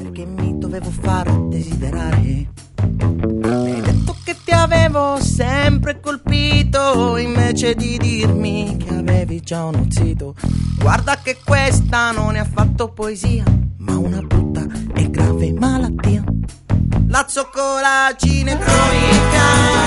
che mi dovevo far desiderare. Mi hai detto che ti avevo sempre colpito, invece di dirmi che avevi già uno zito. Guarda che questa non è affatto poesia, ma una brutta e grave malattia, la zoccolagine cronica.